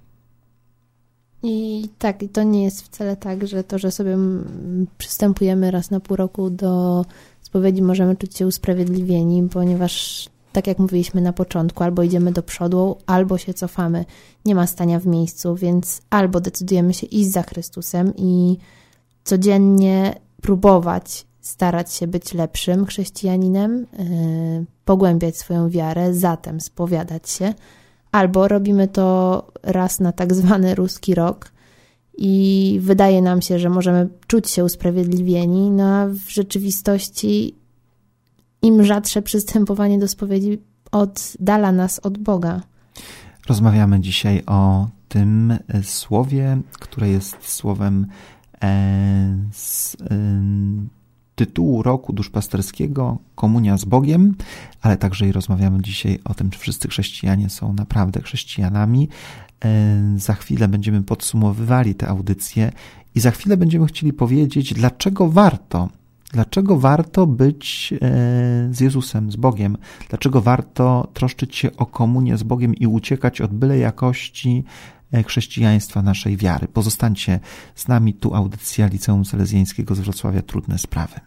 I tak, i to nie jest wcale tak, że to, że sobie przystępujemy raz na pół roku do spowiedzi, możemy czuć się usprawiedliwieni, ponieważ tak jak mówiliśmy na początku, albo idziemy do przodu, albo się cofamy. Nie ma stania w miejscu, więc albo decydujemy się iść za Chrystusem i codziennie próbować, starać się być lepszym chrześcijaninem, yy, pogłębiać swoją wiarę, zatem spowiadać się, albo robimy to raz na tak zwany ruski rok i wydaje nam się, że możemy czuć się usprawiedliwieni, no a w rzeczywistości im rzadsze przystępowanie do spowiedzi oddala nas od Boga. Rozmawiamy dzisiaj o tym słowie, które jest słowem e, z e, tytułu roku duszpasterskiego Komunia z Bogiem, ale także i rozmawiamy dzisiaj o tym, czy wszyscy chrześcijanie są naprawdę chrześcijanami. Za chwilę będziemy podsumowywali tę audycję i za chwilę będziemy chcieli powiedzieć, dlaczego warto, dlaczego warto być z Jezusem, z Bogiem, dlaczego warto troszczyć się o komunię z Bogiem i uciekać od byle jakości chrześcijaństwa, naszej wiary. Pozostańcie z nami, tu audycja Liceum Salezjańskiego z Wrocławia Trudne Sprawy.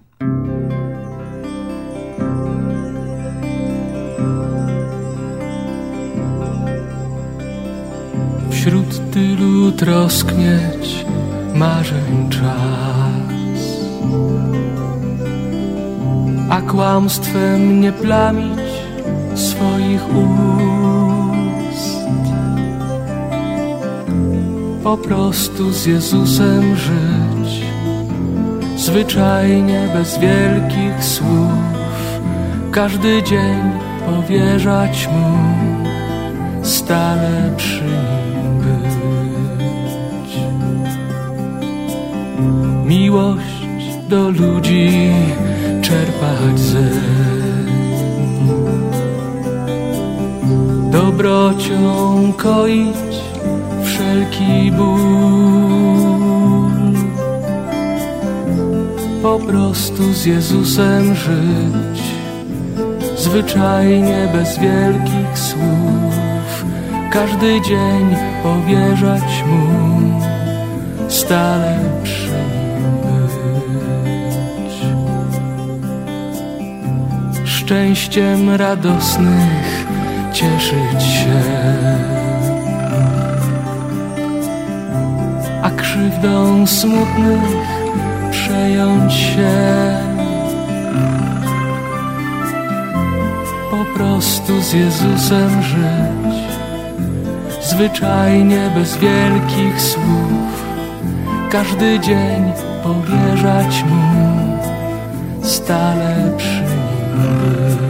Wśród tylu trosk mieć marzeń czas, a kłamstwem nie plamić swoich ust. Po prostu z Jezusem żyć zwyczajnie bez wielkich słów, każdy dzień powierzać Mu, stale przy Nim być. Miłość do ludzi czerpać ze dni, dobrocią koić wszelki ból, po prostu z Jezusem żyć, zwyczajnie bez wielkich słów, każdy dzień powierzać Mu, stale przy Nim być. Szczęściem radosnych cieszyć się, a krzywdą smutnych przejąć się, po prostu z Jezusem żyć, zwyczajnie bez wielkich słów, każdy dzień powierzać Mu, stale przy Nim być.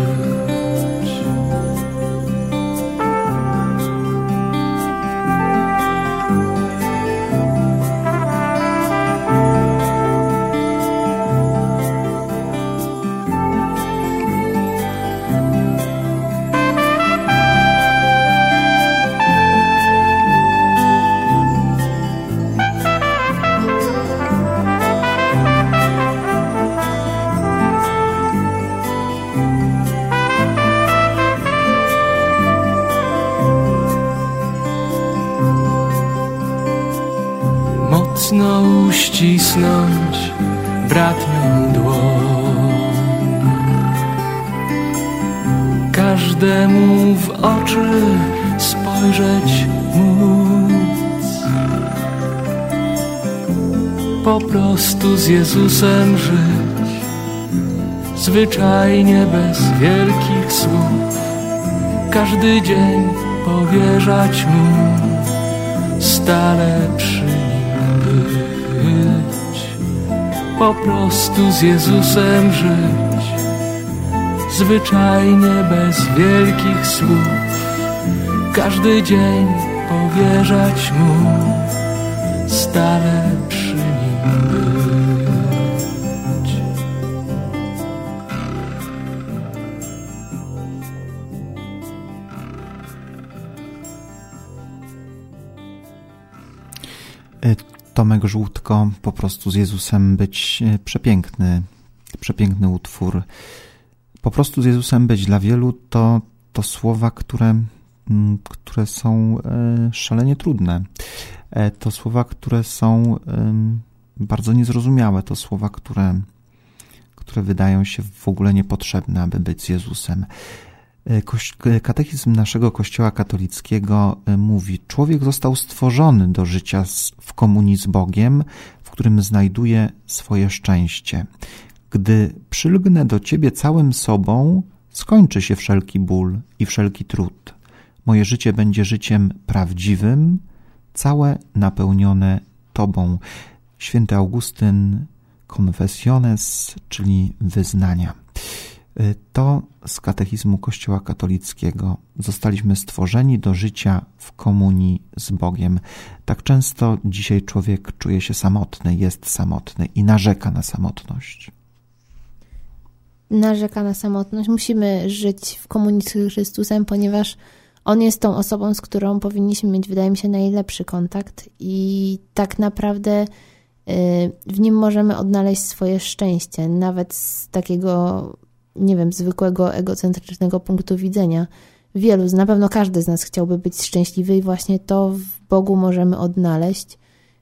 Mocno uścisnąć bratnią dłoń, każdemu w oczy spojrzeć móc, po prostu z Jezusem żyć, zwyczajnie bez wielkich słów, każdy dzień powierzać Mu, stale przy Nim być, po prostu z Jezusem żyć, zwyczajnie bez wielkich słów, każdy dzień powierzać Mu, stale przy Nim być. Tomek Żółtko, po prostu z Jezusem być, przepiękny, przepiękny utwór. Po prostu z Jezusem być dla wielu to, to słowa, które, które są szalenie trudne. To słowa, które są bardzo niezrozumiałe. To słowa, które, które wydają się w ogóle niepotrzebne, aby być z Jezusem. Katechizm naszego Kościoła katolickiego mówi: człowiek został stworzony do życia w komunii z Bogiem, w którym znajduje swoje szczęście. Gdy przylgnę do Ciebie całym sobą, skończy się wszelki ból i wszelki trud. Moje życie będzie życiem prawdziwym, całe napełnione Tobą. Święty Augustyn, Confessiones, czyli wyznania. To z katechizmu Kościoła katolickiego. Zostaliśmy stworzeni do życia w komunii z Bogiem. Tak często dzisiaj człowiek czuje się samotny, jest samotny i narzeka na samotność. Narzeka na samotność. Musimy żyć w komunii z Chrystusem, ponieważ On jest tą osobą, z którą powinniśmy mieć, wydaje mi się, najlepszy kontakt i tak naprawdę w Nim możemy odnaleźć swoje szczęście, nawet z takiego, nie wiem, zwykłego, egocentrycznego punktu widzenia. Wielu, na pewno każdy z nas chciałby być szczęśliwy i właśnie to w Bogu możemy odnaleźć.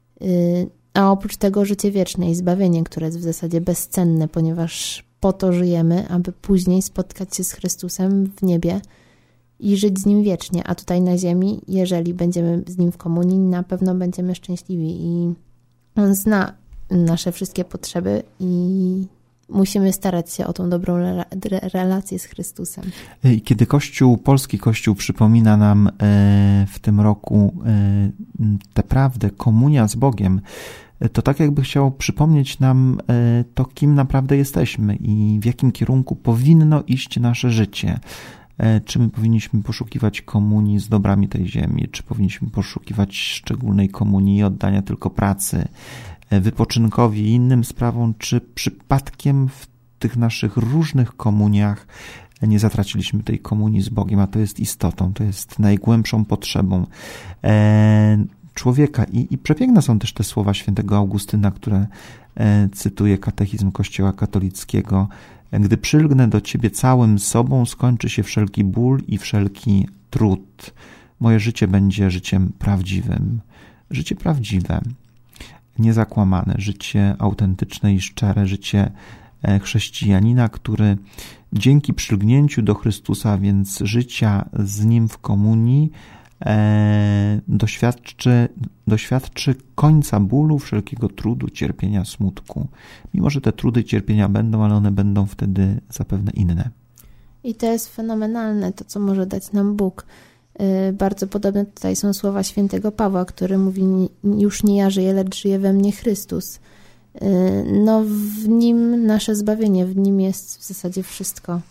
A oprócz tego życie wieczne i zbawienie, które jest w zasadzie bezcenne, ponieważ po to żyjemy, aby później spotkać się z Chrystusem w niebie i żyć z Nim wiecznie. A tutaj na ziemi, jeżeli będziemy z Nim w komunii, na pewno będziemy szczęśliwi i On zna nasze wszystkie potrzeby i musimy starać się o tą dobrą relację z Chrystusem. I kiedy Kościół, polski Kościół przypomina nam w tym roku tę prawdę, komunia z Bogiem, to tak jakby chciał przypomnieć nam to, kim naprawdę jesteśmy i w jakim kierunku powinno iść nasze życie. Czy my powinniśmy poszukiwać komunii z dobrami tej ziemi, czy powinniśmy poszukiwać szczególnej komunii i oddania tylko pracy, wypoczynkowi i innym sprawom, czy przypadkiem w tych naszych różnych komuniach nie zatraciliśmy tej komunii z Bogiem, a to jest istotą, to jest najgłębszą potrzebą człowieka. I, i przepiękne są też te słowa świętego Augustyna, które cytuje katechizm Kościoła katolickiego. Gdy przylgnę do Ciebie całym sobą, skończy się wszelki ból i wszelki trud. Moje życie będzie życiem prawdziwym. Życie prawdziwe, niezakłamane, życie autentyczne i szczere, życie chrześcijanina, który dzięki przylgnięciu do Chrystusa, więc życia z Nim w komunii, e, doświadczy, doświadczy końca bólu, wszelkiego trudu, cierpienia, smutku. Mimo że te trudy, cierpienia będą, ale one będą wtedy zapewne inne. I to jest fenomenalne, to co może dać nam Bóg. Bardzo podobne tutaj są słowa świętego Pawła, który mówi: już nie ja żyję, lecz żyje we mnie Chrystus. No w Nim nasze zbawienie, w Nim jest w zasadzie wszystko.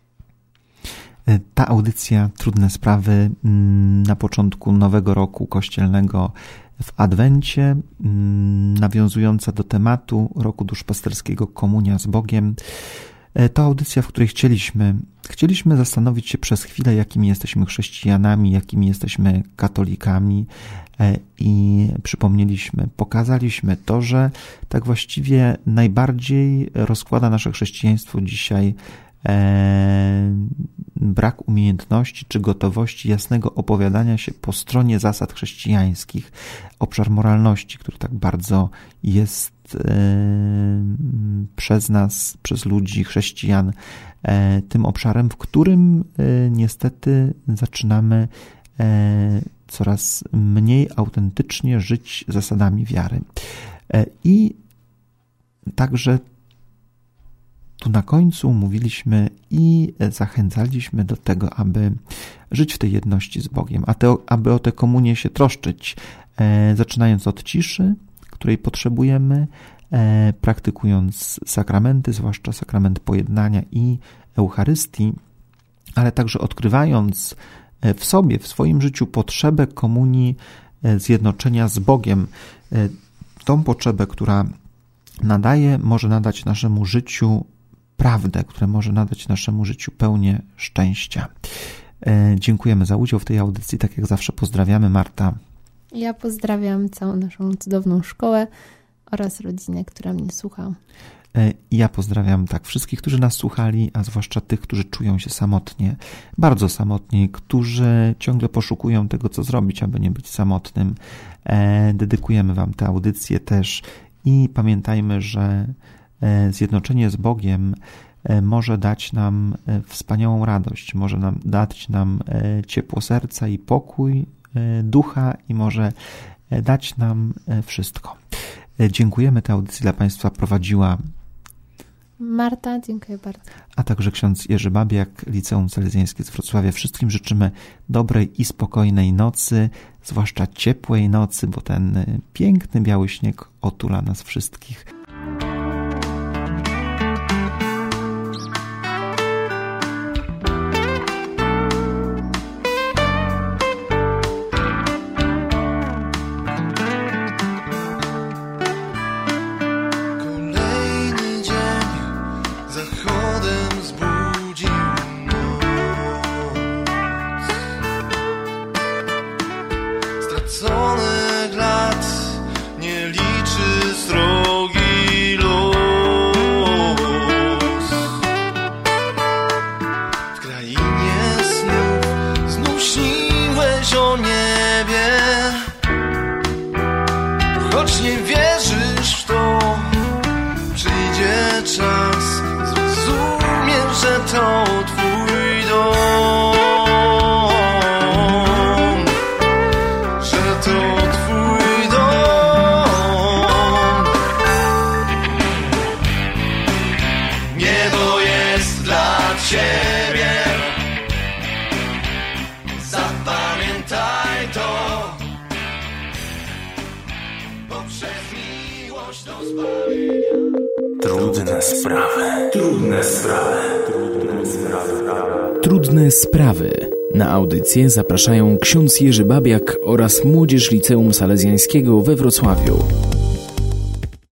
Ta audycja Trudne Sprawy na początku nowego roku kościelnego w Adwencie, nawiązująca do tematu roku duszpasterskiego Komunia z Bogiem. To audycja, w której chcieliśmy, chcieliśmy zastanowić się przez chwilę, jakimi jesteśmy chrześcijanami, jakimi jesteśmy katolikami i przypomnieliśmy, pokazaliśmy to, że tak właściwie najbardziej rozkłada nasze chrześcijaństwo dzisiaj brak umiejętności czy gotowości jasnego opowiadania się po stronie zasad chrześcijańskich. Obszar moralności, który tak bardzo jest przez nas, przez ludzi, chrześcijan, tym obszarem, w którym niestety zaczynamy coraz mniej autentycznie żyć zasadami wiary. I także tu na końcu mówiliśmy i zachęcaliśmy do tego, aby żyć w tej jedności z Bogiem, a te, aby o tę komunię się troszczyć, zaczynając od ciszy, której potrzebujemy, praktykując sakramenty, zwłaszcza sakrament pojednania i Eucharystii, ale także odkrywając w sobie, w swoim życiu potrzebę komunii, zjednoczenia z Bogiem, tą potrzebę, która nadaje, może nadać naszemu życiu prawdę, która może nadać naszemu życiu pełnię szczęścia. Dziękujemy za udział w tej audycji. Tak jak zawsze pozdrawiamy, Marta. Ja pozdrawiam całą naszą cudowną szkołę oraz rodzinę, która mnie słucha. Ja pozdrawiam tak wszystkich, którzy nas słuchali, a zwłaszcza tych, którzy czują się samotnie, bardzo samotni, którzy ciągle poszukują tego, co zrobić, aby nie być samotnym. Dedykujemy Wam tę audycję też i pamiętajmy, że zjednoczenie z Bogiem może dać nam wspaniałą radość, może nam dać nam ciepło serca i pokój ducha i może dać nam wszystko. Dziękujemy. Tę audycję dla Państwa prowadziła Marta, dziękuję bardzo. A także ksiądz Jerzy Babiak, Liceum Salezjańskie z Wrocławia. Wszystkim życzymy dobrej i spokojnej nocy, zwłaszcza ciepłej nocy, bo ten piękny biały śnieg otula nas wszystkich. Trudne sprawy. Trudne sprawy. Trudne sprawy. Trudne sprawy. Na audycję zapraszają ksiądz Jerzy Babiak oraz Młodzież Liceum Salezjańskiego we Wrocławiu.